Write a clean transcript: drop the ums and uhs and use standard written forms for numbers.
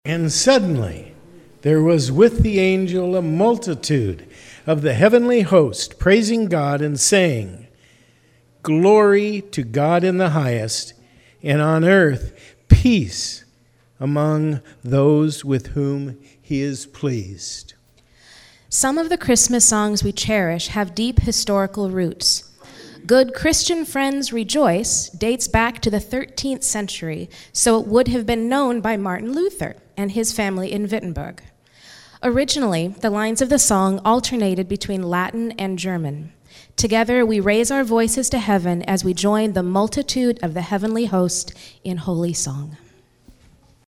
And suddenly there was with the angel a multitude of the heavenly host, praising God and saying, "Glory to God in the highest, and on earth peace among those with whom he is pleased." Some of the Christmas songs we cherish have deep historical roots. "Good Christian Friends Rejoice" dates back to the 13th century, so it would have been known by Martin Luther and his family in Wittenberg. Originally, the lines of the song alternated between Latin and German. Together, we raise our voices to heaven as we join the multitude of the heavenly host in holy song.